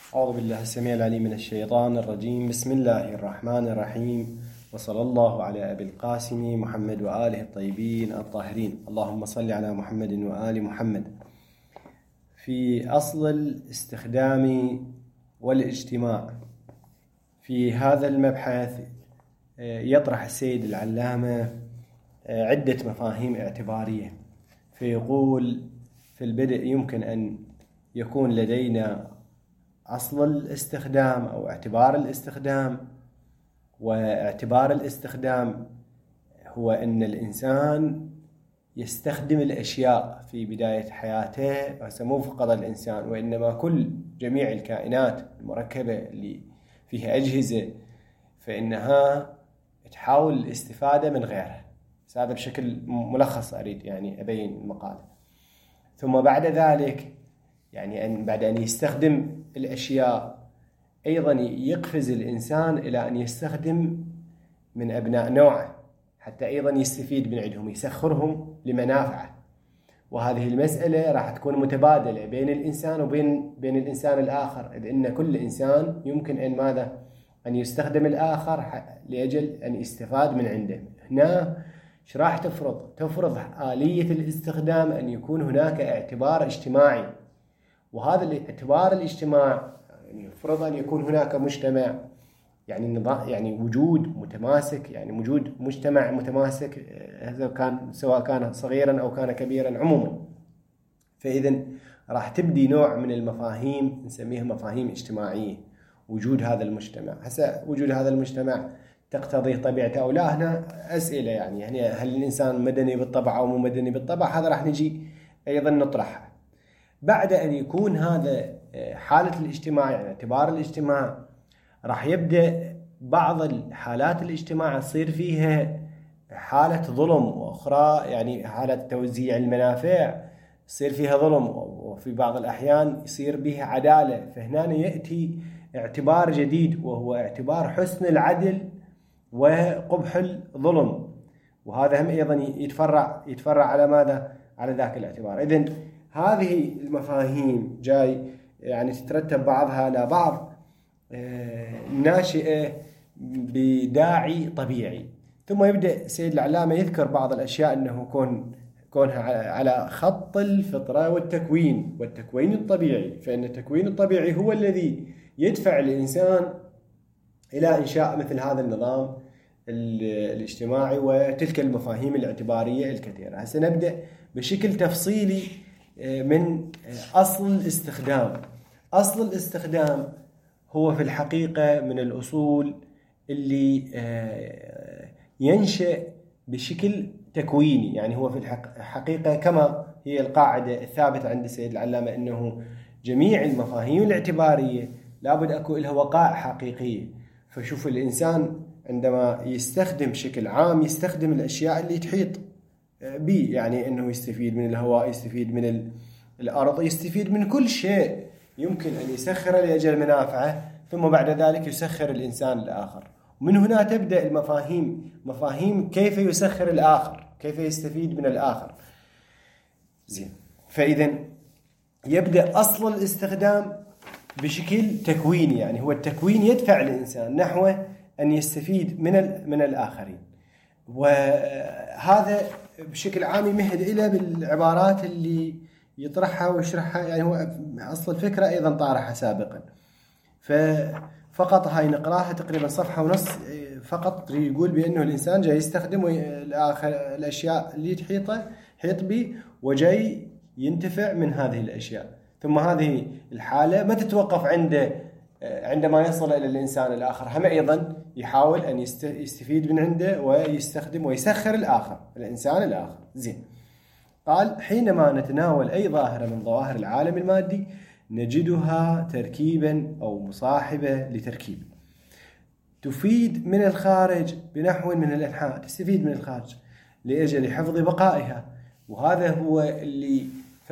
أعوذ بالله السميع العليم من الشيطان الرجيم. بسم الله الرحمن الرحيم، وصلى الله على أبي القاسم محمد وآله الطيبين الطاهرين. اللهم صل على محمد وآل محمد. في أصل الاستخدام والاجتماع، في هذا المبحث يطرح السيد العلامة عدة مفاهيم اعتبارية، فيقول في البدء يمكن أن يكون لدينا أصل الاستخدام أو اعتبار الاستخدام. واعتبار الاستخدام هو أن الإنسان يستخدم الأشياء في بداية حياته، مو فقط الإنسان وإنما جميع الكائنات المركبة اللي فيها أجهزة، فإنها تحاول الاستفادة من غيرها. هذا بشكل ملخص أريد يعني أبين المقالة. ثم بعد ذلك بعد أن يستخدم الأشياء أيضا يقفز الإنسان إلى أن يستخدم من أبناء نوعه حتى أيضا يستفيد من عندهم، يسخرهم لمنافعه. وهذه المسألة راح تكون متبادلة بين الإنسان وبين الإنسان الآخر، إذ إن كل إنسان يمكن أن يستخدم الآخر لأجل أن يستفاد من عنده. هنا إيش راح تفرض آلية الاستخدام أن يكون هناك اعتبار اجتماعي، وهذا الاعتبار الاجتماع يفرض أن يكون هناك مجتمع، وجود متماسك، وجود مجتمع متماسك، سواء كان صغيرا أو كان كبيرا عموما. فإذا راح تبدي نوع من المفاهيم نسميها مفاهيم اجتماعية، وجود هذا المجتمع. وجود هذا المجتمع تقتضي طبيعته أو لا؟ هنا أسئلة هل الإنسان مدني بالطبع أو مو مدني بالطبع؟ هذا راح نجي أيضا نطرحها. بعد أن يكون هذا حالة الاجتماع، اعتبار الاجتماع، راح يبدأ بعض الحالات الاجتماع تصير فيها حالة ظلم، وأخرى حالة توزيع المنافع يصير فيها ظلم، وفي بعض الأحيان يصير بها عدالة. فهنا يأتي اعتبار جديد، وهو اعتبار حسن العدل وقبح الظلم، وهذا هم أيضا يتفرع على ماذا؟ على ذاك الاعتبار. إذن هذه المفاهيم جاي تترتب بعضها على بعض، ناشئة بداعي طبيعي. ثم يبدأ سيد العلامة يذكر بعض الأشياء أنه كونها على خط الفطرة والتكوين الطبيعي، فإن التكوين الطبيعي هو الذي يدفع الإنسان إلى إنشاء مثل هذا النظام الاجتماعي وتلك المفاهيم الاعتبارية الكثيرة. سنبدأ بشكل تفصيلي من أصل الاستخدام. أصل الاستخدام هو في الحقيقة من الأصول اللي ينشأ بشكل تكويني. هو في الحقيقة كما هي القاعدة الثابتة عند السيد العلامة أنه جميع المفاهيم الاعتبارية لابد أكو لها وقائع حقيقية. فشوف الإنسان عندما يستخدم بشكل عام يستخدم الأشياء اللي تحيط به، أنه يستفيد من الهواء، يستفيد من الأرض، يستفيد من كل شيء يمكن أن يسخر لأجل منافعه، ثم بعد ذلك يسخر الإنسان الآخر. ومن هنا تبدأ مفاهيم كيف يسخر الآخر، كيف يستفيد من الآخر. فإذا يبدأ أصل الاستخدام بشكل تكويني، هو التكوين يدفع الإنسان نحو أن يستفيد من الآخرين. وهذا بشكل عام يمهد إلى بالعبارات اللي يطرحها ويشرحها، هو أصل الفكرة أيضا طارحها سابقا. فقط هاي نقراها تقريبا صفحة ونص فقط، يقول بأنه الإنسان جاي يستخدم الأشياء اللي تحيط به، وجاي ينتفع من هذه الأشياء. ثم هذه الحالة ما تتوقف عندما يصل إلى الإنسان الآخر، هم أيضا يحاول أن يستفيد من عنده ويستخدم ويسخر الإنسان الآخر. قال: حينما نتناول أي ظاهرة من ظواهر العالم المادي نجدها تركيبا أو مصاحبة لتركيب، تفيد من الخارج بنحو من الإنحاء، تستفيد من الخارج لأجل حفظ بقائها. وهذا هو اللي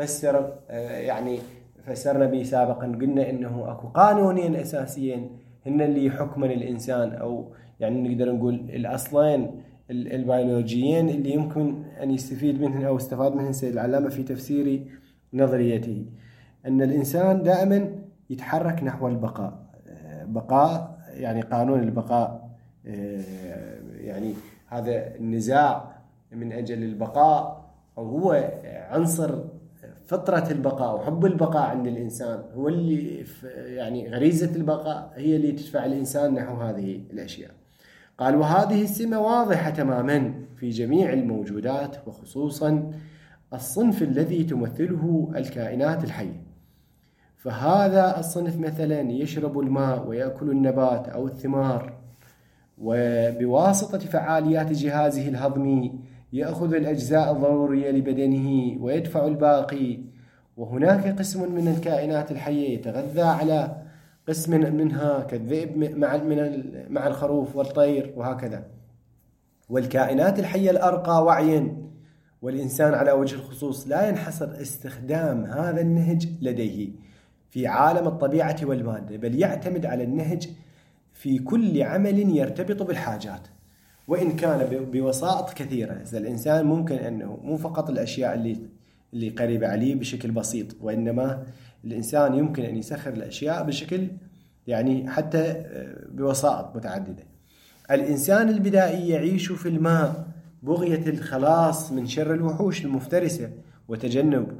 فسرنا به سابقا، قلنا إنه أكو قانونين أساسيين هن اللي يحكمن الإنسان، أو نقدر نقول الأصلين البيولوجيين اللي يمكن أن يستفيد منهن أو استفاد منهن سيد العلامة في تفسير نظريته، أن الإنسان دائما يتحرك نحو البقاء. بقاء يعني قانون البقاء، يعني هذا النزاع من أجل البقاء، أو هو عنصر فطرة البقاء وحب البقاء عند الإنسان، هو اللي يعني غريزة البقاء هي اللي تدفع الإنسان نحو هذه الأشياء. قال: وهذه السمة واضحة تماما في جميع الموجودات، وخصوصا الصنف الذي تمثله الكائنات الحية. فهذا الصنف مثلا يشرب الماء ويأكل النبات أو الثمار، وبواسطة فعاليات جهازه الهضمي يأخذ الأجزاء الضرورية لبدنه ويدفع الباقي. وهناك قسم من الكائنات الحية يتغذى على قسم منها كالذئب مع الخروف والطير وهكذا. والكائنات الحية الأرقى وعيا والإنسان على وجه الخصوص لا ينحصر استخدام هذا النهج لديه في عالم الطبيعة والمادة، بل يعتمد على النهج في كل عمل يرتبط بالحاجات، وإن كان بوسائط كثيرة. إذا الإنسان ممكن أنه مو فقط الأشياء اللي قريبة عليه بشكل بسيط، وإنما الإنسان يمكن أن يسخر الأشياء بشكل يعني حتى بوسائط متعددة. الإنسان البدائي يعيش في الماء بغية الخلاص من شر الوحوش المفترسة وتجنب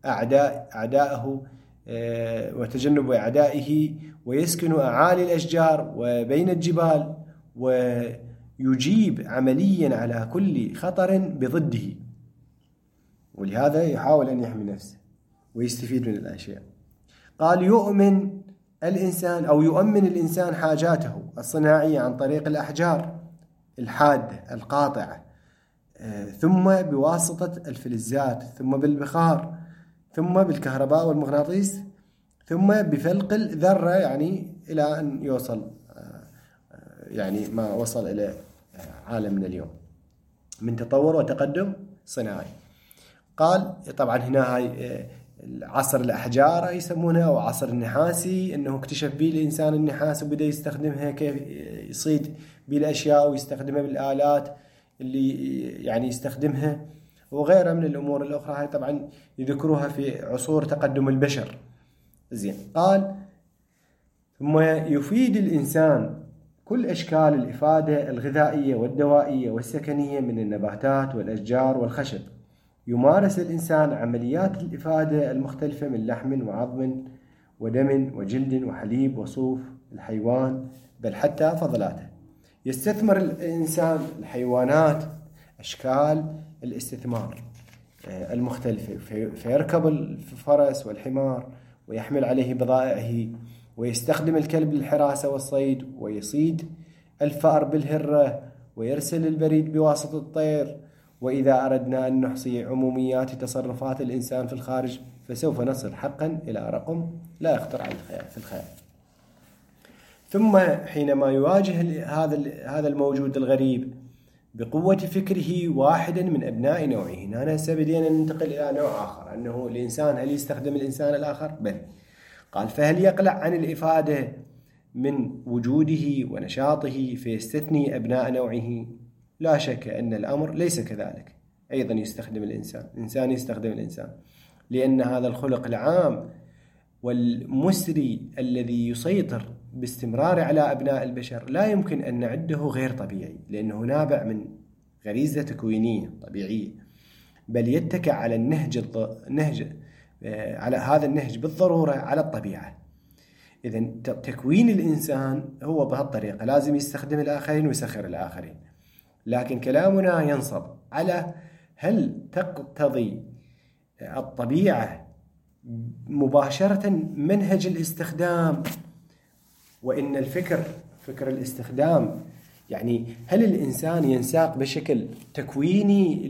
أعدائه، ويسكن أعالي الأشجار وبين الجبال، ويجيب عمليا على كل خطر بضده، ولهذا يحاول أن يحمي نفسه ويستفيد من الأشياء. قال: يؤمن الإنسان حاجاته الصناعية عن طريق الأحجار الحادة القاطعة، ثم بواسطة الفلزات، ثم بالبخار، ثم بالكهرباء والمغناطيس، ثم بفلق الذرة، يعني إلى أن يوصل يعني ما وصل إلى عالمنا اليوم من تطور وتقدم صناعي. قال طبعا هنا هاي عصر الأحجار يسمونها، أو عصر النحاسي، أنه اكتشف به الإنسان النحاس وبدأ يستخدمها كيف يصيد بالأشياء ويستخدمها بالآلات اللي يعني يستخدمها، وغيرها من الأمور الأخرى. هاي طبعا يذكروها في عصور تقدم البشر. زين. قال: ثم يفيد الإنسان كل أشكال الإفادة الغذائية والدوائية والسكنية من النباتات والأشجار والخشب. يمارس الإنسان عمليات الإفادة المختلفة من لحم وعظم ودم وجلد وحليب وصوف الحيوان، بل حتى فضلاته. يستثمر الإنسان الحيوانات أشكال الاستثمار المختلفة، فيركب الفرس والحمار ويحمل عليه بضائعه، ويستخدم الكلب للحراسة والصيد، ويصيد الفأر بالهرة، ويرسل البريد بواسطة الطير. وإذا أردنا أن نحصي عموميات تصرفات الإنسان في الخارج فسوف نصل حقا إلى رقم لا يخطر على في الخيال. ثم حينما يواجه هذا الموجود الغريب بقوة فكره واحدا من أبناء نوعه، هنا بدينا ننتقل إلى نوع آخر، أنه الإنسان هل يستخدم الإنسان الآخر؟ بل. قال: فهل يقلع عن الإفادة من وجوده ونشاطه فيستثني أبناء نوعه؟ لا شك أن الأمر ليس كذلك. أيضا يستخدم الإنسان يستخدم الإنسان، لأن هذا الخلق العام والمسري الذي يسيطر باستمرار على أبناء البشر لا يمكن أن نعده غير طبيعي، لأنه نابع من غريزة تكوينية طبيعية، بل يتكئ على على هذا النهج بالضرورة على الطبيعة. إذن تكوين الإنسان هو بهالطريقة، لازم يستخدم الآخرين ويسخر الآخرين. لكن كلامنا ينصب على هل تقتضي الطبيعة مباشرة منهج الاستخدام، وإن فكر الاستخدام يعني هل الإنسان ينساق بشكل تكويني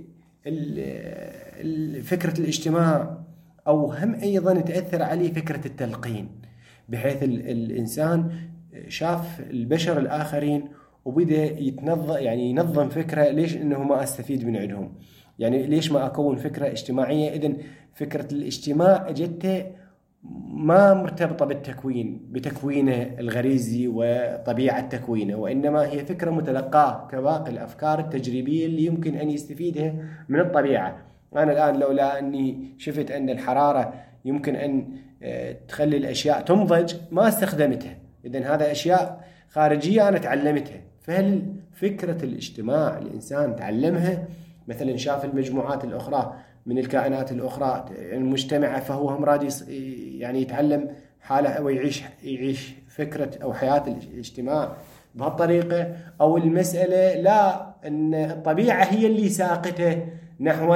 لفكرة الاجتماع، أو هم أيضا تأثر عليه فكرة التلقين، بحيث الإنسان شاف البشر الآخرين وبدأ ينظم فكرة ليش إنه ما أستفيد من عندهم، يعني ليش ما أكون فكرة اجتماعية. إذن فكرة الاجتماع جت ما مرتبطة بتكوينه الغريزي وطبيعة تكوينه، وإنما هي فكرة متلقاة كباقي الأفكار التجريبية اللي يمكن أن يستفيدها من الطبيعة. أنا الآن لولا أني شفت أن الحرارة يمكن أن تخلي الأشياء تنضج ما استخدمتها. إذن هذا أشياء خارجية أنا تعلمتها. فهل فكرة الاجتماع الإنسان تعلمها؟ مثلا شاف المجموعات الأخرى من الكائنات الأخرى المجتمعة فهو هم راد يعني يتعلم حاله أو يعيش فكرة أو حياة الاجتماع بهالطريقة، أو المسألة لا، أن الطبيعة هي اللي ساقته نحو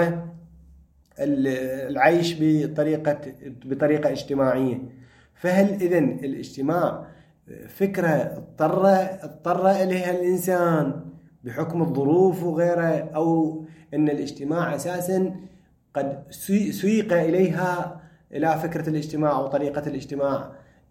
العيش بطريقة اجتماعية. فهل إذن الاجتماع فكرة اضطر إليها الإنسان بحكم الظروف وغيره، أو أن الاجتماع أساسا قد سيق إلى فكرة الاجتماع أو طريقة الاجتماع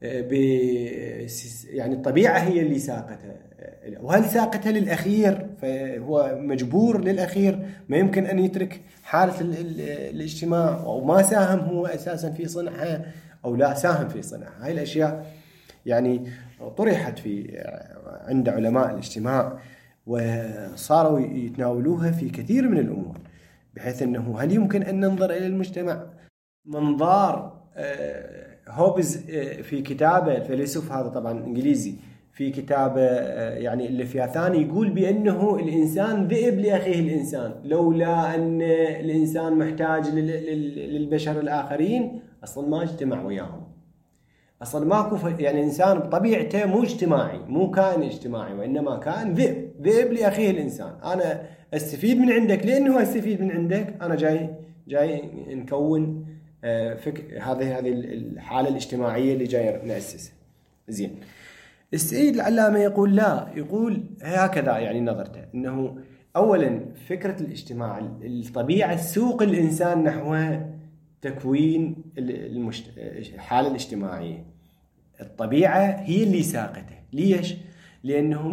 يعني الطبيعة هي اللي ساقتها، وهل ساقتها للأخير فهو مجبور للأخير ما يمكن أن يترك حالة الاجتماع، أو ما ساهم هو أساسا في صنعها أو لا ساهم في صنعها. هاي الأشياء يعني طرحت عند علماء الاجتماع وصاروا يتناولوها في كثير من الأمور، بحيث أنه هل يمكن أن ننظر إلى المجتمع منظار هوبز في كتابه، الفيلسوف هذا طبعا إنجليزي، في كتابه يعني الليفياثاني يقول بأنه الإنسان ذئب لأخيه الإنسان، لولا أن الإنسان محتاج للبشر الآخرين أصلا ما اجتمع وياهم، أصلا ماكو يعني الإنسان بطبيعته مو اجتماعي، مو كائن اجتماعي، وإنما كائن ذئب لأخيه الإنسان. أنا أستفيد من عندك لأنه أستفيد من عندك، أنا جاي نكون هذه الحالة الاجتماعية اللي جاي نأسسها. زين، السيد العلامة يقول لا، يقول هكذا يعني نظرته أنه أولا فكرة الاجتماع الطبيعة سوق الإنسان نحو تكوين الحالة الاجتماعية. الطبيعة هي اللي ساقته. ليش؟ لأنه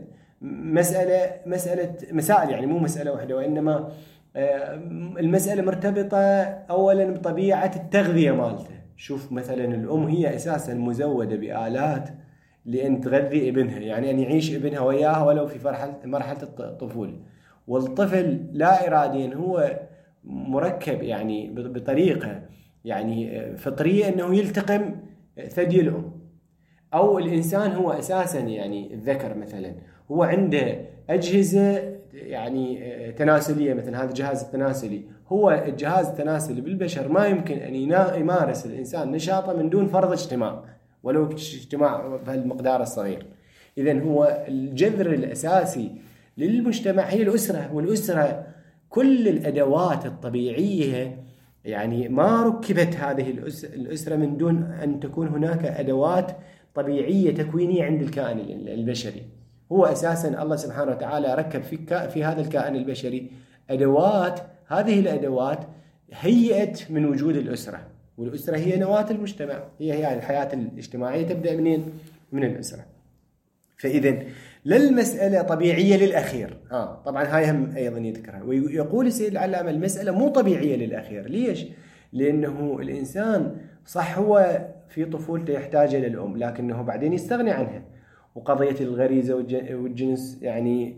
مسائل يعني مو مسألة واحدة، وإنما المسألة مرتبطة أولا بطبيعة التغذية مالته. شوف مثلا الأم هي أساسا مزودة بآلات لأن تغذي ابنها، يعني أن يعيش ابنها وياها ولو في مرحلة الطفولة، والطفل لا إراديا هو مركب يعني بطريقة يعني فطرية أنه يلتقم ثدي الأم. أو الإنسان هو أساسا يعني الذكر مثلا هو عنده أجهزة يعني تناسلية، مثل هذا الجهاز التناسلي، هو الجهاز التناسلي بالبشر ما يمكن أن يمارس الإنسان نشاطه من دون فرض اجتماع، ولو اجتماع بهالمقدار الصغير. إذن هو الجذر الأساسي للمجتمع هي الأسرة، والأسرة كل الأدوات الطبيعية يعني ما ركبت هذه الأسرة من دون أن تكون هناك أدوات طبيعية تكوينية عند الكائن البشري. هو أساسا الله سبحانه وتعالى ركب في هذا الكائن البشري أدوات، هذه الأدوات هيئت من وجود الأسرة، والأسرة هي نواة المجتمع، هي الحياة الاجتماعية تبدأ منين؟ من الأسرة. فإذن للمسألة طبيعية للأخير. طبعا هاي هم أيضا يذكرها، ويقول السيد العلامة المسألة مو طبيعية للأخير. ليش؟ لأنه الإنسان صح هو في طفولته يحتاج إلى الأم، لكنه بعدين يستغني عنها، وقضية الغريزة والجنس يعني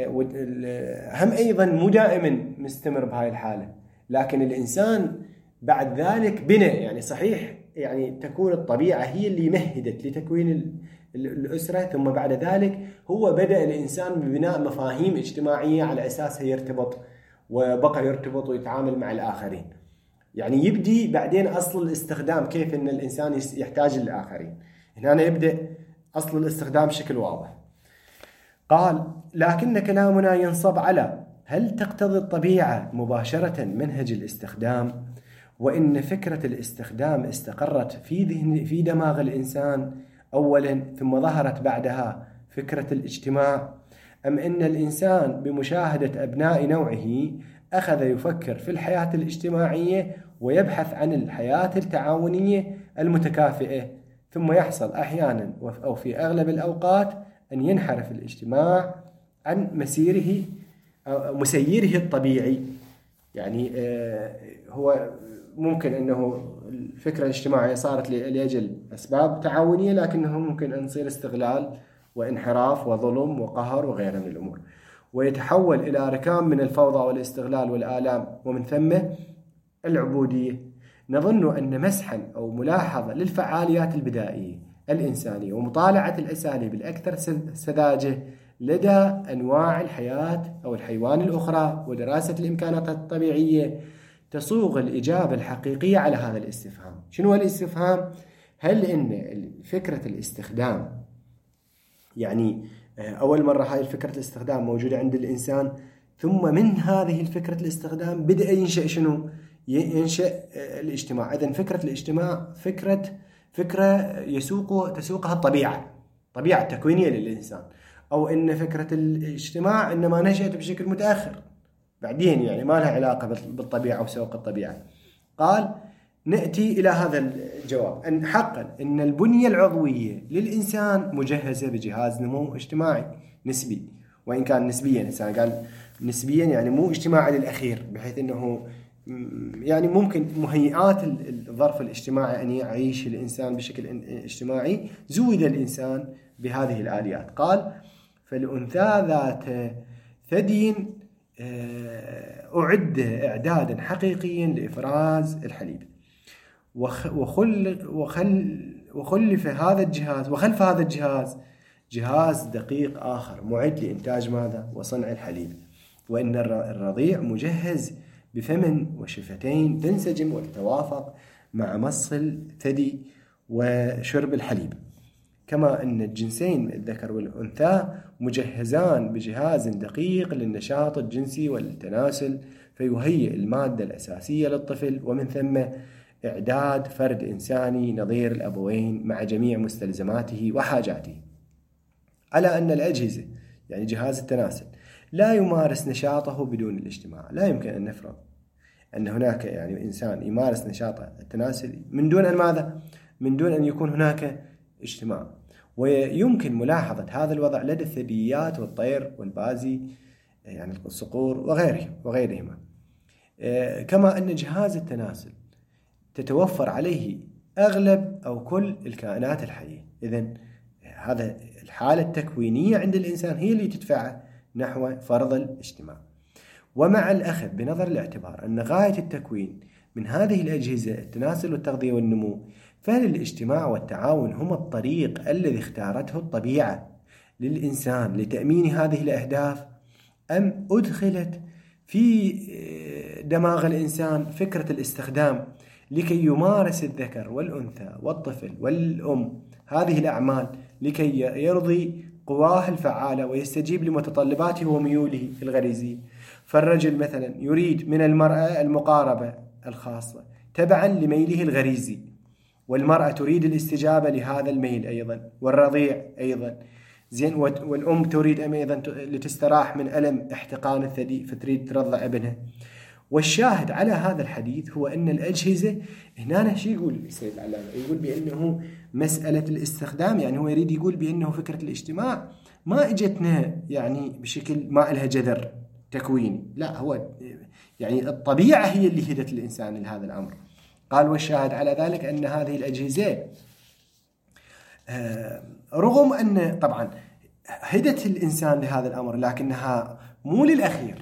هم أيضا مو دائما مستمر بهاي الحالة. لكن الإنسان بعد ذلك بنى، يعني صحيح يعني تكون الطبيعة هي اللي مهدت لتكوين الأسرة، ثم بعد ذلك هو بدأ الإنسان ببناء مفاهيم اجتماعية على أساسها يرتبط، وبقى يرتبط ويتعامل مع الآخرين. يعني يبدي بعدين أصل الاستخدام، كيف أن الإنسان يحتاج للآخرين. هنا يبدأ أصل الاستخدام بشكل واضح. قال لكن كلامنا ينصب على هل تقتضي الطبيعة مباشرة منهج الاستخدام، وإن فكرة الاستخدام استقرت في دماغ الإنسان أولا ثم ظهرت بعدها فكرة الاجتماع، أم إن الإنسان بمشاهدة أبناء نوعه أخذ يفكر في الحياة الاجتماعية ويبحث عن الحياة التعاونية المتكافئة، ثم يحصل أحيانا أو في أغلب الأوقات أن ينحرف الاجتماع عن مسيره الطبيعي. يعني هو ممكن أنه الفكرة الاجتماعية صارت لأجل أسباب تعاونية، لكنه ممكن أن يصير استغلال وانحراف وظلم وقهر وغيرها من الأمور، ويتحول إلى ركام من الفوضى والاستغلال والآلام، ومن ثم العبودية. نظن أن مسحا أو ملاحظة للفعاليات البدائية الإنسانية ومطالعة الأساليب الأكثر سذاجة لدى أنواع الحياة أو الحيوان الأخرى ودراسة الإمكانات الطبيعية تصوغ الإجابة الحقيقية على هذا الاستفهام. شنو هو الاستفهام؟ هل إن فكرة الاستخدام، يعني أول مرة هاي فكرة الاستخدام موجودة عند الإنسان، ثم من هذه الفكرة الاستخدام بدأ ينشأ شنو؟ ينشأ الاجتماع. إذن فكرة الاجتماع فكرة تسوقها الطبيعة، طبيعة تكوينية للإنسان، أو إن فكرة الاجتماع إنما نشأت بشكل متأخر بعدين، يعني ما لها علاقة بالطبيعة وسوق الطبيعة. قال نأتي إلى هذا الجواب أن حقا إن البنية العضوية للإنسان مجهزة بجهاز نمو اجتماعي نسبي، وإن كان نسبيا، الإنسان قال نسبيا يعني مو اجتماعي للأخير، بحيث أنه يعني ممكن مهيئات الظرف الاجتماعي أن يعيش الإنسان بشكل اجتماعي، زود الإنسان بهذه الآليات. قال فالأنثى ذات ثدي أعد إعدادا حقيقيا لإفراز الحليب، وخلف هذا الجهاز جهاز دقيق آخر معد لإنتاج ماذا؟ وصنع الحليب. وإن الرضيع مجهز بفم وشفتين تنسجم وتتوافق مع مص الثدي وشرب الحليب، كما أن الجنسين الذكر والأنثى مجهزان بجهاز دقيق للنشاط الجنسي والتناسل، فيهيئ المادة الأساسية للطفل، ومن ثم إعداد فرد إنساني نظير الأبوين مع جميع مستلزماته وحاجاته. على أن الأجهزة، يعني جهاز التناسل، لا يمارس نشاطه بدون الاجتماع. لا يمكن أن نفرض أن هناك يعني إنسان يمارس نشاطه التناسلي من دون أن ماذا؟ من دون أن يكون هناك اجتماع. ويمكن ملاحظة هذا الوضع لدى الثدييات والطير والبازي، يعني الصقور وغيرهما. كما أن جهاز التناسل تتوفر عليه أغلب أو كل الكائنات الحية. إذن هذا الحالة التكوينية عند الإنسان هي اللي تدفعه نحو فرض الاجتماع. ومع الأخذ بنظر الاعتبار أن غاية التكوين من هذه الأجهزة التناسل والتغذية والنمو، فهل الاجتماع والتعاون هما الطريق الذي اختارته الطبيعة للإنسان لتأمين هذه الأهداف، أم أدخلت في دماغ الإنسان فكرة الاستخدام لكي يمارس الذكر والأنثى والطفل والأم هذه الأعمال لكي يرضي قواه الفعالة ويستجيب لمتطلباته وميوله الغريزية؟ فالرجل مثلا يريد من المرأة المقاربة الخاصة تبعا لميله الغريزي، والمرأة تريد الاستجابة لهذا الميل أيضا، والرضيع أيضا زين، والأم تريد أيضا لتستراح من ألم احتقان الثدي فتريد ترضع ابنها. والشاهد على هذا الحديث هو أن الأجهزة هنا شيء يقول السيد العلامة، يقول بأنه مسألة الاستخدام، يعني هو يريد يقول بأنه فكرة الاجتماع ما اجتنا يعني بشكل ما لها جذر تكويني، لا، هو يعني الطبيعة هي اللي هدت الإنسان لهذا الأمر. قال والشاهد على ذلك أن هذه الأجهزة رغم أن طبعا هدت الإنسان لهذا الأمر، لكنها مو للأخير،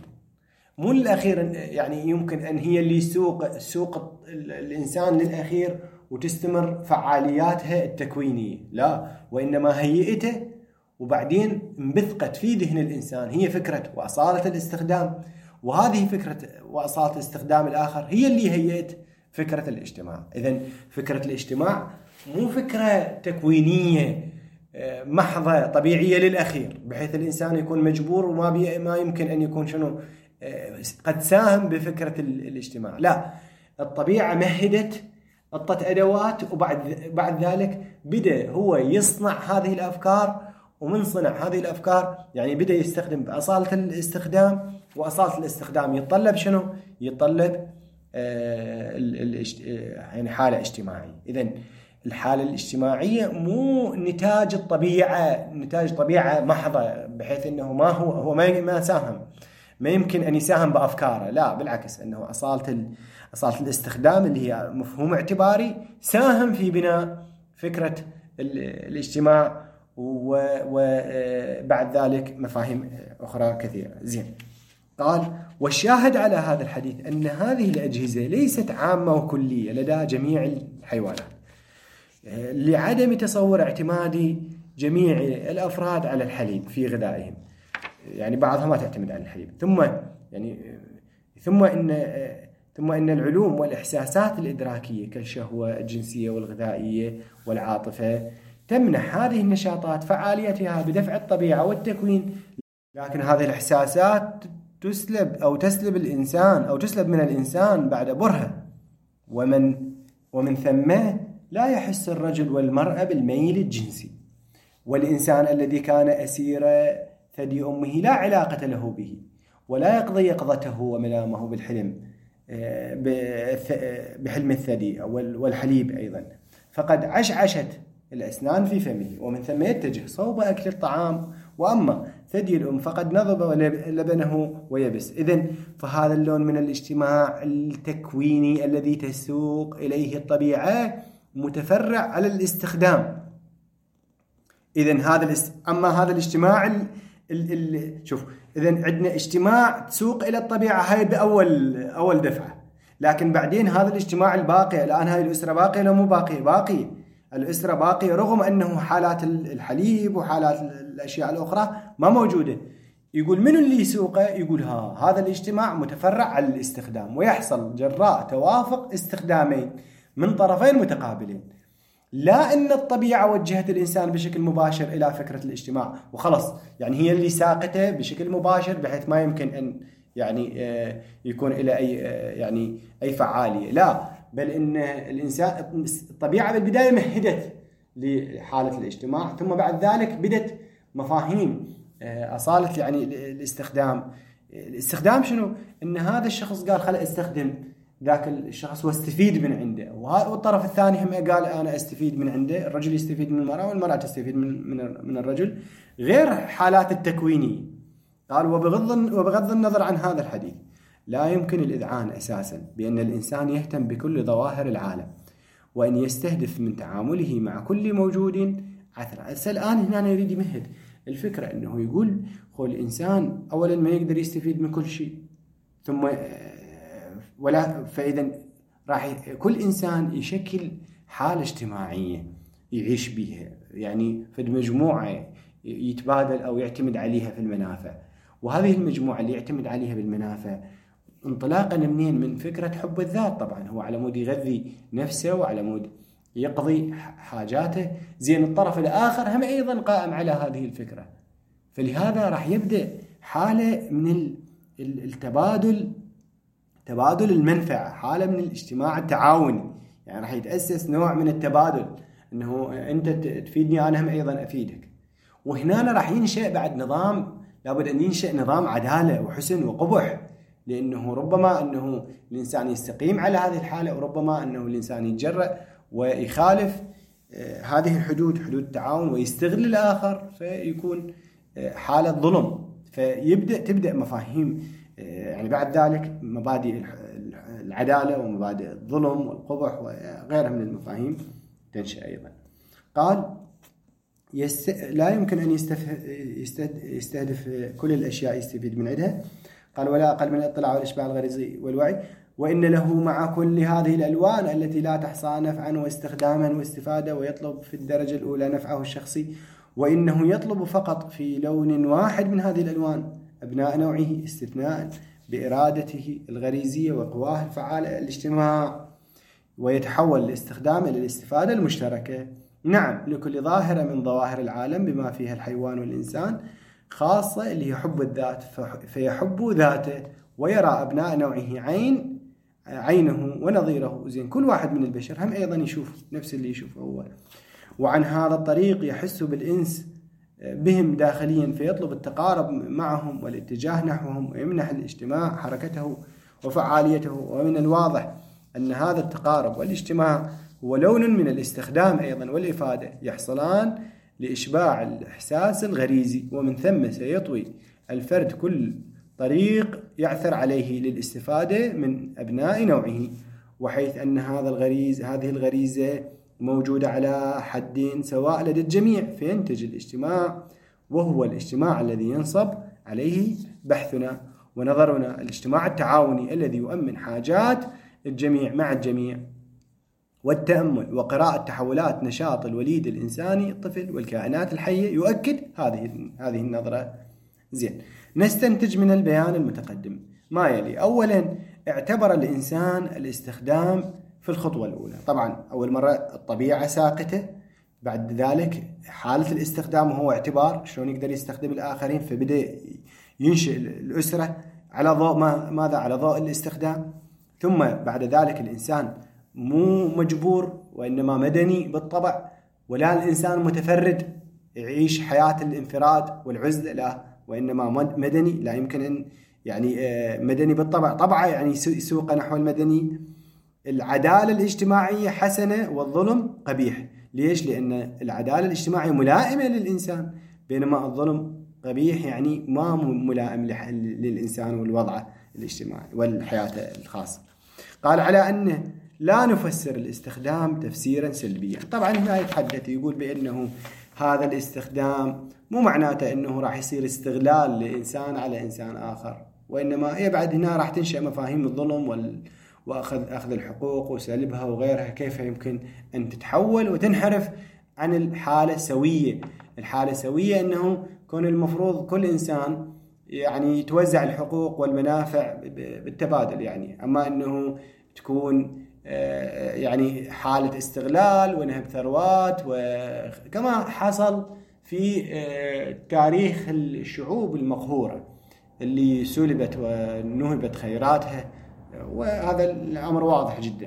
يعني يمكن أن هي اللي سوق الإنسان للأخير وتستمر فعالياتها التكوينية، لا، وإنما هيئته وبعدين انبثقت في ذهن الإنسان هي فكرة وأصالة الاستخدام، وهذه فكرة وأصالة الاستخدام الآخر هي اللي هيئت فكرة الاجتماع. إذن فكرة الاجتماع مو فكرة تكوينية محضة طبيعية للأخير بحيث الإنسان يكون مجبور وما يمكن أن يكون شنو قد ساهم بفكرة الاجتماع، لا، الطبيعة مهدت أطت أدوات، وبعد ذلك بدأ هو يصنع هذه الأفكار، ومن صنع هذه الأفكار يعني بدأ يستخدم بأصالة الاستخدام، وأصالة الاستخدام يتطلب شنو؟ يتطلب يعني حالة اجتماعية. إذن الحالة الاجتماعية مو نتاج الطبيعة، نتاج طبيعة محضة بحيث أنه هو ما ساهم، ما يمكن أن يساهم بأفكاره، لا، بالعكس، أنه أصالة الاستخدام اللي هي مفهوم اعتباري ساهم في بناء فكرة الاجتماع، وبعد ذلك مفاهيم أخرى كثيرة. زين، قال: والشاهد على هذا الحديث أن هذه الأجهزة ليست عامة وكلية لدى جميع الحيوانات، لعدم تصور اعتماد جميع الأفراد على الحليب في غذائهم، يعني بعضها ما تعتمد على الحليب. ثم إن العلوم والإحساسات الإدراكية كالشهوة الجنسية والغذائية والعاطفة تمنح هذه النشاطات فعاليتها بدفع الطبيعة والتكوين، لكن هذه الإحساسات تسلب الإنسان أو تسلب من الإنسان بعد برهة، ومن ثم لا يحس الرجل والمرأة بالميل الجنسي، والإنسان الذي كان أسير ثدي أمه لا علاقة له به، ولا يقضي يقظته ومنامه بالحلم بحلم الثدي والحليب أيضا، فقد عشعشت الأسنان في فمه، ومن ثم يتجه صوب أكل الطعام، وأما ثدي الأم فقد نضب لبنه ويبس. إذن فهذا اللون من الاجتماع التكويني الذي تسوق إليه الطبيعة متفرع على الاستخدام. إذن أما هذا الاجتماع شوف، إذن عندنا اجتماع تسوق إلى الطبيعة هاي بأول دفعة، لكن بعدين هذا الاجتماع الباقي الآن، هاي الأسرة باقية ولا مو باقية؟ الأسرة باقية رغم أنه حالات الحليب وحالات الأشياء الأخرى ما موجودة. يقول من اللي يسوقه؟ يقول هذا الاجتماع متفرع على الاستخدام، ويحصل جراء توافق استخدامين من طرفين متقابلين، لا أن الطبيعة وجهت الإنسان بشكل مباشر إلى فكرة الاجتماع وخلص، يعني هي اللي ساقته بشكل مباشر بحيث ما يمكن أن يكون إلى أي فعالية، لا، بل إن الطبيعة بالبداية مهدت لحالة الاجتماع، ثم بعد ذلك بدت مفاهيم أصالت الاستخدام شنو؟ إن هذا الشخص قال خلي استخدم ذاك الشخص واستفيد من عنده، والطرف الثاني هم قال أنا استفيد من عنده، الرجل يستفيد من المرأة والمرأة تستفيد من الرجل، غير حالات التكوينية. قال: وبغض النظر عن هذا الحديث لا يمكن الإذعان أساسا بأن الإنسان يهتم بكل ظواهر العالم، وأن يستهدف من تعامله مع كل موجود عثرة. الآن هنا يريد يمهد الفكرة أنه يقول الإنسان أولا ما يقدر يستفيد من كل شيء، ثم فإذا راح كل إنسان يشكل حالة اجتماعية يعيش بها، يعني في مجموعة يتبادل أو يعتمد عليها في المنافع، وهذه المجموعة اللي يعتمد عليها بالمنافع انطلاقا من فكرة حب الذات. طبعا هو على مود يغذي نفسه وعلى مود يقضي حاجاته، زين الطرف الآخر هم أيضا قائم على هذه الفكرة، فلهذا راح يبدأ حالة من تبادل المنفعة، حالة من الاجتماع التعاوني، يعني راح يتأسس نوع من التبادل، أنه أنت تفيدني أنا هم أيضا أفيدك. وهنا راح ينشأ بعد نظام، لابد أن ينشأ نظام عدالة وحسن وقبح، لأنه ربما أنه الإنسان يستقيم على هذه الحالة، وربما أنه الإنسان يتجرأ ويخالف هذه الحدود، حدود التعاون، ويستغل الآخر، فيكون حالة ظلم. تبدأ مفاهيم يعني بعد ذلك مبادئ العدالة ومبادئ الظلم والقبح وغيرها من المفاهيم تنشأ أيضا. قال: لا يمكن أن يستهدف كل الأشياء يستفيد من عندها. قال: ولا أقل من الاطلاع والإشباع الغريزي والوعي، وإن له مع كل هذه الألوان التي لا تحصى نفعا واستخداما واستفادة، ويطلب في الدرجة الأولى نفعه الشخصي، وإنه يطلب فقط في لون واحد من هذه الألوان أبناء نوعه، استثناء بإرادته الغريزية وقواه الفعالة الاجتماع، ويتحول الاستخدام إلى الاستفادة المشتركة. نعم، لكل ظاهرة من ظواهر العالم بما فيها الحيوان والإنسان خاصة اللي هي حب الذات، فيحب ذاته ويرى أبناء نوعه عينه ونظيره. زين كل واحد من البشر هم أيضا يشوف نفس اللي يشوفه هو، وعن هذا الطريق يحس بالإنس بهم داخليا، فيطلب التقارب معهم والاتجاه نحوهم، ويمنح الاجتماع حركته وفعاليته. ومن الواضح أن هذا التقارب والاجتماع هو لون من الاستخدام أيضا والإفادة، يحصلان لإشباع الإحساس الغريزي، ومن ثم سيطوي الفرد كل طريق يعثر عليه للاستفادة من أبناء نوعه، وحيث أن هذه الغريزة موجودة على حد سواء لدى الجميع، فينتج الاجتماع، وهو الاجتماع الذي ينصب عليه بحثنا. ونظرنا الاجتماع التعاوني الذي يؤمن حاجات الجميع مع الجميع، والتأمل وقراءة تحولات نشاط الوليد الإنساني الطفل والكائنات الحية يؤكد هذه النظرة. زين، نستنتج من البيان المتقدم ما يلي. أولا، اعتبر الإنسان الاستخدام في الخطوة الأولى. طبعا أول مرة الطبيعة ساقطة، بعد ذلك حالة الاستخدام وهو اعتبار شلون يقدر يستخدم الآخرين، فبدأ ينشئ الأسرة على ضوء ماذا؟ على ضوء الاستخدام. ثم بعد ذلك الإنسان مو مجبور وإنما مدني بالطبع، ولا الإنسان متفرد يعيش حياة الانفراد والعزلة، لا، وإنما مدني. لا يمكن أن يعني مدني بالطبع، طبعا يعني يسوق نحو المدني. العدالة الاجتماعية حسنة والظلم قبيح. ليش؟ لأن العدالة الاجتماعية ملائمة للإنسان، بينما الظلم قبيح، يعني ما ملائم للإنسان والوضع الاجتماعي والحياة الخاصة. قال على أنه لا نفسر الاستخدام تفسيرا سلبيا. طبعا هنا يتحدث يقول بأنه هذا الاستخدام مو معناته أنه راح يصير استغلال لإنسان على إنسان آخر، وإنما يبعد هنا راح تنشأ مفاهيم الظلم وأخذ الحقوق وسلبها وغيرها، كيف يمكن أن تتحول وتنحرف عن الحالة السوية. الحالة السوية أنه كون المفروض كل إنسان يعني يتوزع الحقوق والمنافع بالتبادل، يعني أما أنه تكون يعني حالة استغلال ونهب ثروات، وكما حصل في تاريخ الشعوب المقهورة اللي سلبت ونهبت خيراتها، وهذا الأمر واضح جدا.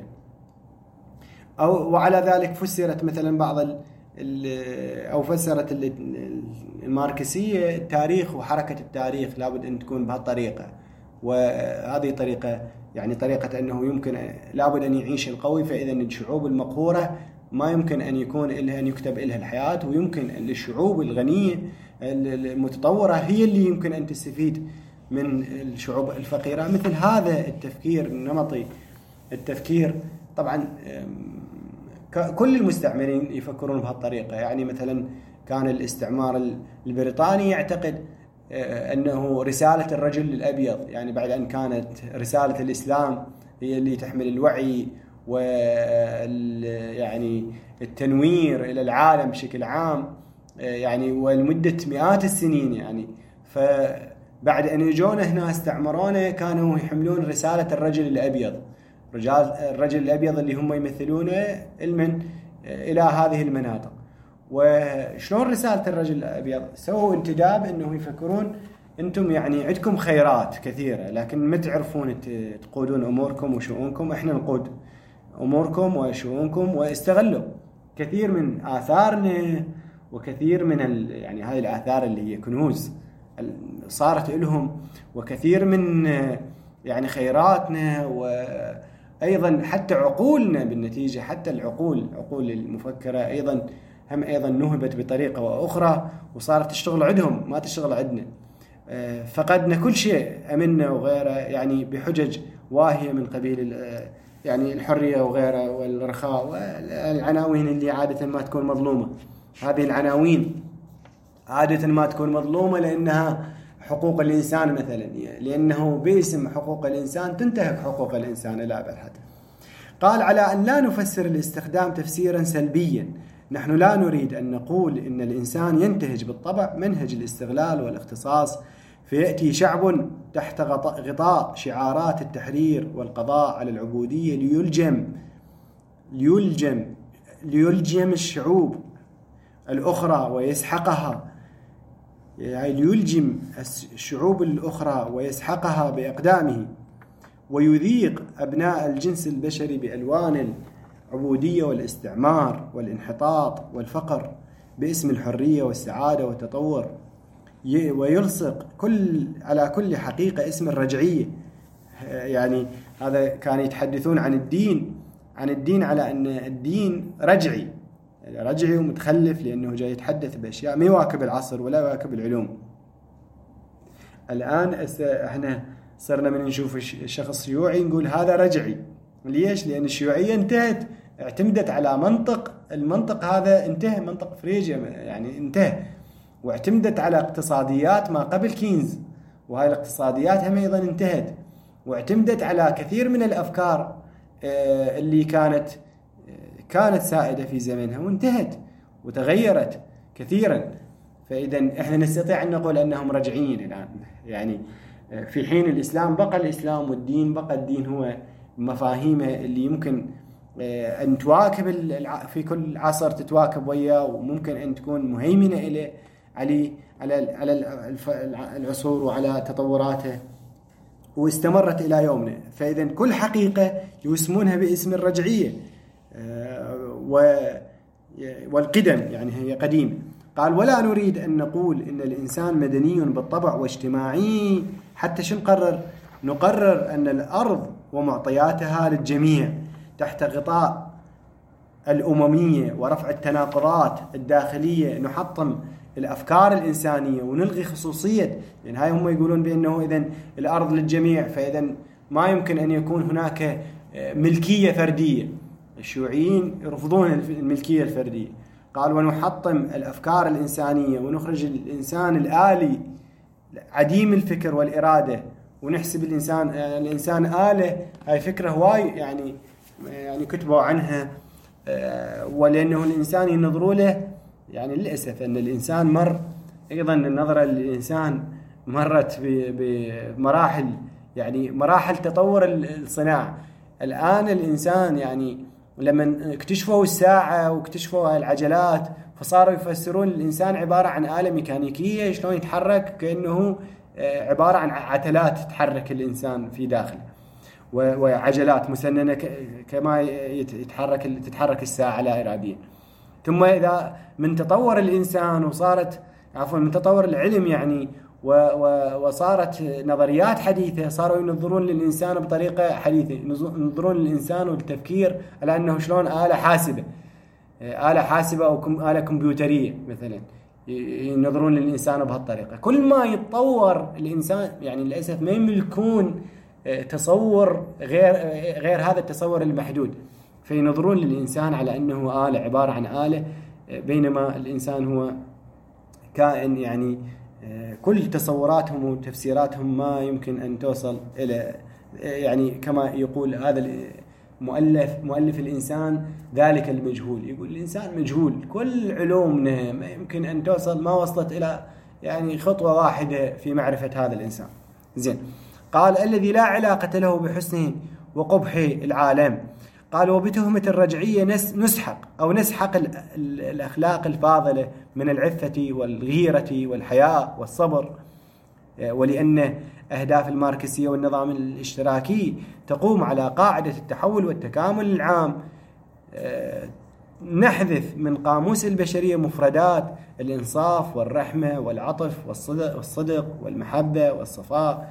وعلى ذلك فسرت مثلا أو فسرت الماركسية التاريخ وحركة التاريخ لابد أن تكون بهالطريقة، وهذه طريقة يعني طريقة أنه يمكن لابد أن يعيش القوي، فإذا الشعوب المقهورة ما يمكن أن يكون إلها أن يكتب إلها الحياة، ويمكن للشعوب الغنية المتطورة هي اللي يمكن أن تستفيد من الشعوب الفقيرة. مثل هذا التفكير النمطي، التفكير طبعا كل المستعمرين يفكرون بهالطريقة. يعني مثلا كان الاستعمار البريطاني يعتقد أنه رسالة الرجل الأبيض، يعني بعد أن كانت رسالة الإسلام هي اللي تحمل الوعي يعني التنوير إلى العالم بشكل عام، يعني ولمدة مئات السنين. يعني فبعد أن يجون هنا استعمرونا كانوا يحملون رسالة الرجل الأبيض، الرجل الأبيض اللي هم يمثلونه إلى هذه المناطق. وشلون رسالة الرجل الأبيض؟ سووا انتداب أنه يفكرون أنتم يعني عندكم خيرات كثيرة، لكن ما تعرفون تقودون أموركم وشؤونكم، إحنا نقود أموركم وشؤونكم، واستغلوا كثير من آثارنا وكثير من يعني هذه الآثار اللي هي كنوز صارت لهم، وكثير من يعني خيراتنا، وأيضا حتى عقولنا بالنتيجة، حتى عقول المفكرة أيضا نهبت بطريقة وأخرى وصارت تشتغل عندهم ما تشتغل عندنا. فقدنا كل شيء أمنا وغيره، يعني بحجج واهية من قبيل يعني الحرية وغيره والرخاء والعناوين اللي عادة ما تكون مظلومة. هذه العناوين عادة ما تكون مظلومة لأنها حقوق الإنسان مثلا، لأنه باسم حقوق الإنسان تنتهك حقوق الإنسان إلى أبد الحد. قال على أن لا نفسر الاستخدام تفسيرا سلبيا. نحن لا نريد أن نقول إن الإنسان ينتهج بالطبع منهج الاستغلال والاختصاص، فيأتي شعب تحت غطاء شعارات التحرير والقضاء على العبودية ليلجم الشعوب الأخرى ويسحقها، يعني ليلجم الشعوب الأخرى ويسحقها بأقدامه، ويذيق أبناء الجنس البشري بألوان العبودية والاستعمار والانحطاط والفقر باسم الحرية والسعادة والتطور، ويلصق على كل حقيقة اسم الرجعية. يعني هذا كانوا يتحدثون عن الدين على أن الدين رجعي ومتخلف، لأنه جاي يتحدث بأشياء ما يواكب العصر ولا يواكب العلوم. الآن احنا صرنا من نشوف الشخص شيوعي نقول هذا رجعي. ليش؟ لأن الشيوعية انتهت، اعتمدت على المنطق هذا انتهى، منطق فريجيا يعني انتهى، واعتمدت على اقتصاديات ما قبل كينز وهاي الاقتصاديات هم أيضا انتهت، واعتمدت على كثير من الأفكار اللي كانت سائدة في زمنها وانتهت وتغيرت كثيرا. فإذا احنا نستطيع أن نقول أنهم رجعيين الآن، يعني في حين الإسلام بقى الإسلام، والدين بقى الدين هو مفاهيمه اللي يمكن أن تواكب في كل عصر تتواكب وياه، وممكن أن تكون مهيمنة إليه على العصور وعلى تطوراته، واستمرت إلى يومنا. فإذا كل حقيقة يسمونها باسم الرجعية والقدم، يعني هي قديمة. قال ولا نريد أن نقول إن الإنسان مدني بالطبع واجتماعي حتى شو نقرر أن الأرض ومعطياتها للجميع تحت غطاء الأممية ورفع التناقضات الداخلية، نحطم الأفكار الإنسانية ونلغي خصوصية، يعني هاي هم يقولون بأنه إذن الأرض للجميع، فإذا ما يمكن أن يكون هناك ملكية فردية. الشيوعيين يرفضون الملكية الفردية. قال ونحطم الأفكار الإنسانية ونخرج الإنسان الآلي عديم الفكر والإرادة، ونحسب الإنسان آلة. هاي فكرة هواي يعني كتبوا عنها، ولأنه الإنسان ينظروا له، يعني للأسف أن الإنسان مر أيضا النظرة للإنسان مرت بمراحل، يعني مراحل تطور الصناعة. الآن الإنسان يعني لما اكتشفوا الساعة واكتشفوا العجلات، فصاروا يفسرون الإنسان عبارة عن آلة ميكانيكية شلون يتحرك، كأنه عبارة عن عتلات تتحرك الإنسان في داخله، وعجلات مسننة كما تتحرك الساعة لا إراديا. ثم إذا من تطور الإنسان من تطور العلم يعني وصارت نظريات حديثة، صاروا ينظرون للإنسان بطريقة حديثة، ينظرون للإنسان والتفكير على أنه شلون آلة حاسبة أو آلة كمبيوترية مثلا، ينظرون للإنسان بهالطريقة. كل ما يتطور الإنسان يعني للأسف ما يملكون تصور غير هذا التصور المحدود، فينظرون للإنسان على أنه آلة، عبارة عن آلة، بينما الإنسان هو كائن يعني كل تصوراتهم وتفسيراتهم ما يمكن أن توصل إلى، يعني كما يقول هذا مؤلف الإنسان ذلك المجهول، يقول الإنسان مجهول، كل علومنا ما يمكن أن توصل، ما وصلت إلى يعني خطوة واحدة في معرفة هذا الإنسان. زين. قال الذي لا علاقة له بحسنه وقبح العالم. قال وبتهمة الرجعية نسحق الأخلاق الفاضلة من العفة والغيرة والحياء والصبر، ولأن أهداف الماركسية والنظام الاشتراكي تقوم على قاعدة التحول والتكامل العام. نحذف من قاموس البشرية مفردات الإنصاف والرحمة والعطف والصدق والمحبة والصفاء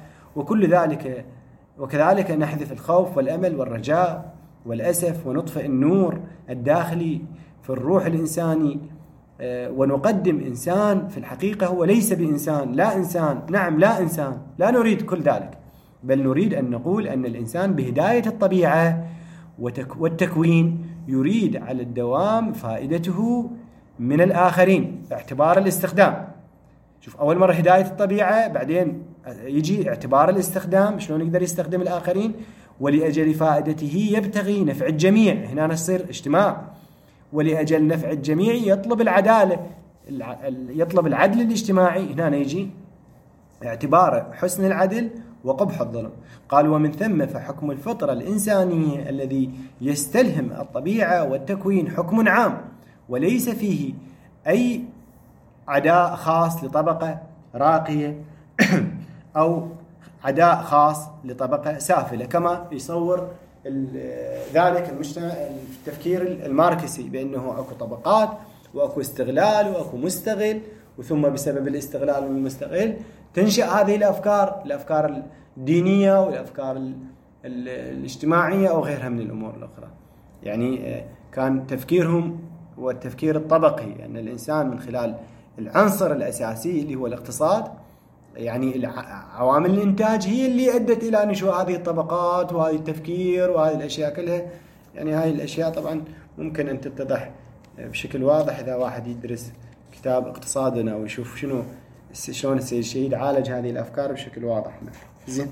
وكذلك نحذف الخوف والأمل والرجاء والأسف، ونطفئ النور الداخلي في الروح الإنساني، ونقدم إنسان في الحقيقة هو ليس بإنسان، لا إنسان، نعم لا إنسان، لا نريد كل ذلك، بل نريد أن نقول أن الإنسان بهداية الطبيعة والتكوين يريد على الدوام فائدته من الآخرين باعتبار الاستخدام. شوف، أول مرة هداية الطبيعة، بعدين يجي اعتبار الاستخدام، شلون يقدر يستخدم الآخرين، ولأجل فائدته يبتغي نفع الجميع. هنا نصير اجتماع، ولأجل نفع الجميع يطلب العدالة، يطلب العدل الاجتماعي. هنا يجي اعتبار حسن العدل وقبح الظلم. قال ومن ثم فحكم الفطرة الإنسانية الذي يستلهم الطبيعة والتكوين حكم عام، وليس فيه أي عداء خاص لطبقة راقية أو عداء خاص لطبقة سافلة، كما يصور ذلك المجتمع التفكير الماركسي، بأنه أكو طبقات وأكو استغلال وأكو مستغل، وثم بسبب الاستغلال والمستغل تنشأ هذه الأفكار الدينية والأفكار الاجتماعية أو غيرها من الأمور الأخرى. يعني كان تفكيرهم والتفكير الطبقي، أن الإنسان من خلال العنصر الأساسي اللي هو الاقتصاد، يعني عوامل الإنتاج هي اللي أدت إلى نشوء هذه الطبقات وهذه التفكير وهذه الأشياء كلها. يعني هاي الأشياء طبعا ممكن أن تتضح بشكل واضح إذا واحد يدرس كتاب اقتصادنا ويشوف شنو شلون السيد الشهيد عالج هذه الأفكار بشكل واضح. زين،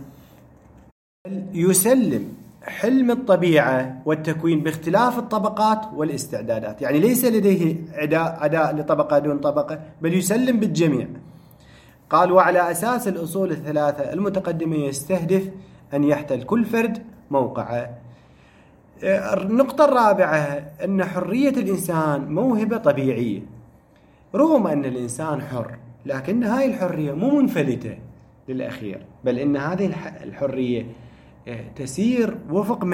يسلم حلم الطبيعة والتكوين باختلاف الطبقات والاستعدادات، يعني ليس لديه عداء لطبقة دون طبقة، بل يسلم بالجميع. قال: وعلى أساس الأصول الثلاثة المتقدمة يستهدف أن يحتل كل فرد موقعه. النقطة الرابعة أن حرية الإنسان موهبة طبيعية، رغم أن الإنسان حر، لكن هاي الحرية مو منفلتة للأخير، بل إن هذه الحرية تسير وفق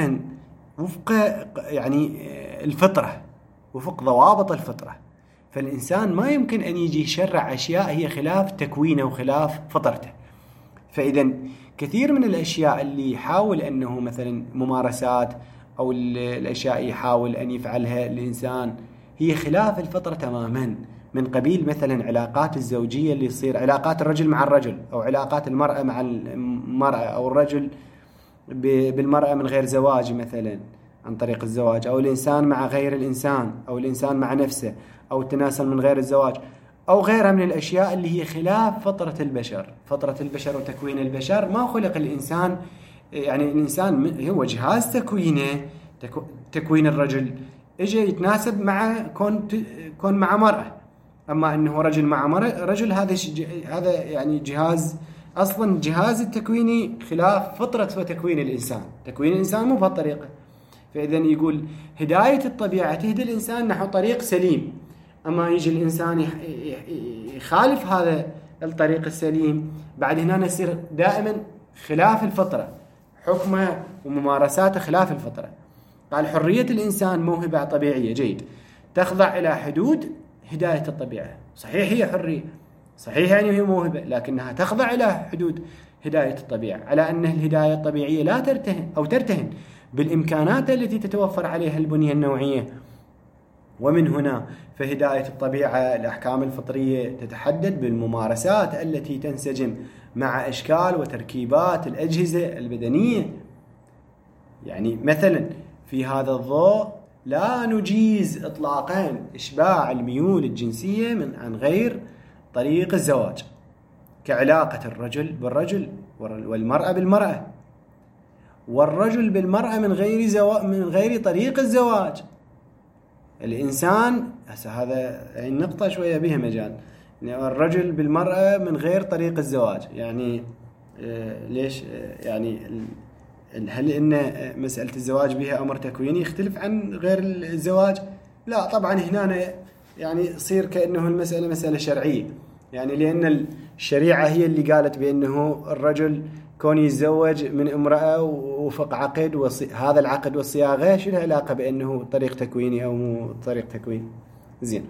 يعني الفطرة، وفق ضوابط الفطرة. فالإنسان ما يمكن أن يجي يشرع أشياء هي خلاف تكوينه وخلاف فطرته. فإذا كثير من الأشياء اللي يحاول أنه مثلا ممارسات أو الأشياء يحاول أن يفعلها الإنسان هي خلاف الفطرة تماما، من قبيل مثلا علاقات الزوجية اللي يصير، علاقات الرجل مع الرجل، أو علاقات المرأة مع المرأة، أو الرجل بالمرأة من غير زواج مثلا عن طريق الزواج، أو الإنسان مع غير الإنسان، أو الإنسان مع نفسه، أو التناسل من غير الزواج، أو غيرها من الأشياء اللي هي خلاف فطرة البشر. فطرة البشر وتكوين البشر، ما خلق الإنسان، يعني الإنسان هو جهاز تكوينه، تكوين الرجل إجا يتناسب مع كون مع مرأة. أما أنه رجل مع رجل، هذا يعني جهاز، أصلا جهاز التكويني خلاف فطرة وتكوين الإنسان. تكوين الإنسان مو بهالطريقة. فإذا يقول هداية الطبيعة تهدي الإنسان نحو طريق سليم، أما يجي الإنسان يخالف هذا الطريق السليم، بعد هنا يصير دائما خلاف الفطرة، حكمه وممارساته خلاف الفطرة. قال: حرية الإنسان موهبة طبيعية، جيد، تخضع إلى حدود هداية الطبيعة. صحيح هي حرية، صحيح يعني هي موهبة، لكنها تخضع إلى حدود هداية الطبيعة، على أن الهداية الطبيعية لا ترتهن بالإمكانات التي تتوفر عليها البنية النوعية. ومن هنا فهداية الطبيعة الأحكام الفطرية تتحدد بالممارسات التي تنسجم مع أشكال وتركيبات الأجهزة البدنية. يعني مثلا في هذا الضوء لا نجيز إطلاقا إشباع الميول الجنسية عن غير طريق الزواج، كعلاقة الرجل بالرجل والمرأة بالمرأة، والرجل بالمرأة من غير طريق الزواج. الإنسان هذا النقطة شوية بها مجال، يعني الرجل بالمرأة من غير طريق الزواج، يعني ليش؟ يعني هل إن مسألة الزواج بها أمر تكويني يختلف عن غير الزواج؟ لا طبعا، هنا يعني يصير كأنه المسألة مسألة شرعية، يعني لأن الشريعة هي اللي قالت بأنه الرجل كون يتزوج من امرأة وفق عقد، هذا العقد والصياغة شو له علاقة بأنه طريق تكويني أو مو طريق تكوين. زين،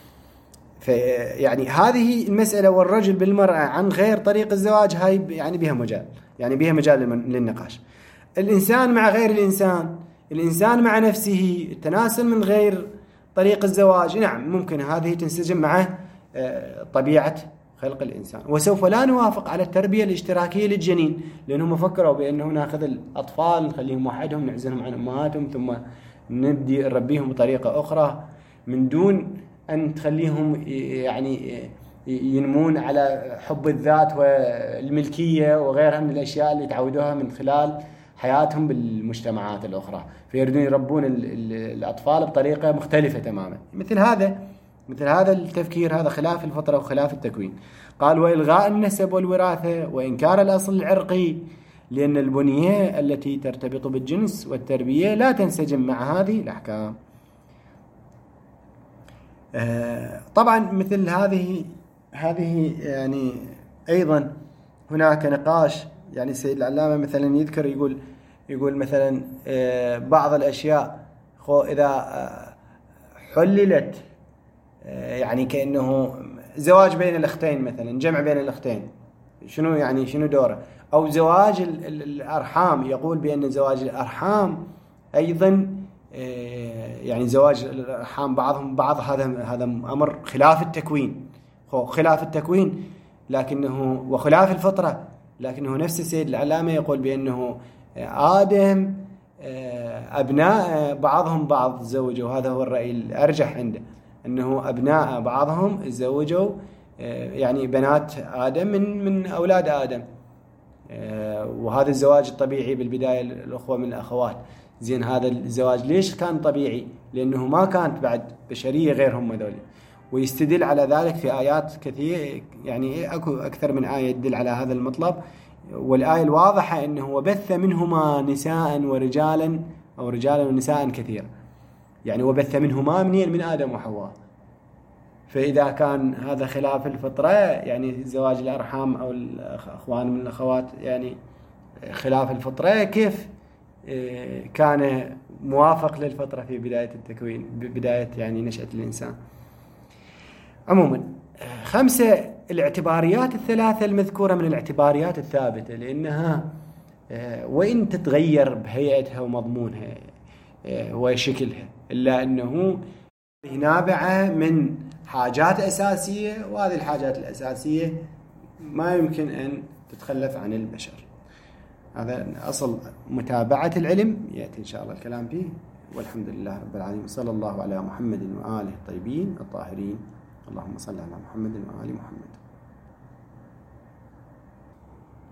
فيعني هذه المسألة والرجل بالمرأة عن غير طريق الزواج، هاي يعني بها مجال، يعني بها مجال للنقاش. الإنسان مع غير الإنسان، الإنسان مع نفسه، التناسل من غير طريق الزواج، نعم ممكن هذه تنسجم مع طبيعة خلق الإنسان. وسوف لا نوافق على التربية الاشتراكية للجنين، لأنهم فكروا بأنه ناخذ الأطفال نخليهم وحدهم، نعزلهم عن أمهاتهم، ثم نبدي نربيهم بطريقة أخرى من دون أن تخليهم يعني ينمون على حب الذات والملكية وغيرها من الأشياء اللي تعودوها من خلال حياتهم بالمجتمعات الأخرى، فيردون يربون الأطفال بطريقة مختلفة تماما. مثل هذا التفكير، هذا خلاف الفطرة وخلاف التكوين. قال: وإلغاء النسب والوراثة وإنكار الأصل العرقي، لأن البنية التي ترتبط بالجنس والتربية لا تنسجم مع هذه الأحكام. طبعا مثل هذه يعني أيضا هناك نقاش، يعني السيد العلامة مثلا يذكر يقول مثلا بعض الأشياء إذا حللت، يعني كأنه زواج بين الأختين مثلا، جمع بين الأختين، شنو دوره؟ أو زواج الأرحام، يقول بأن زواج الأرحام أيضا يعني زواج الأرحام بعضهم بعض، هذا أمر خلاف التكوين لكنه وخلاف الفطرة، لكنه نفس السيد العلامة يقول بأنه آدم أبناء بعضهم بعض تزوجوا، وهذا هو الرأي الأرجح عنده، أنه أبناء بعضهم تزوجوا يعني بنات آدم من أولاد آدم، وهذا الزواج الطبيعي بالبداية الأخوة من الأخوات. زين هذا الزواج ليش كان طبيعي؟ لأنه ما كانت بعد بشرية غيرهم هذول. ويستدل على ذلك في آيات كثير، يعني أكو أكثر من آية تدل على هذا المطلب. والآية الواضحة أنه وبث منهما نساء ورجالا، أو رجالا ونساء كثير، يعني وبث منهما من آدم وحواء. فإذا كان هذا خلاف الفطرة، يعني زواج الأرحام أو الأخوان من الأخوات يعني خلاف الفطرة، كيف كان موافق للفطرة في بداية التكوين، بداية يعني نشأة الإنسان؟ عموما 5 الاعتباريات الثلاثة المذكورة من الاعتباريات الثابتة، لأنها وإن تتغير بهيئتها ومضمونها وشكلها، إلا أنه نابعة من حاجات أساسية، وهذه الحاجات الأساسية ما يمكن أن تتخلف عن البشر. هذا أصل متابعة العلم يأتي إن شاء الله الكلام فيه. والحمد لله رب العالمين، صلى الله على محمد وآله الطيبين الطاهرين. اللهم صل على محمد وآل محمد.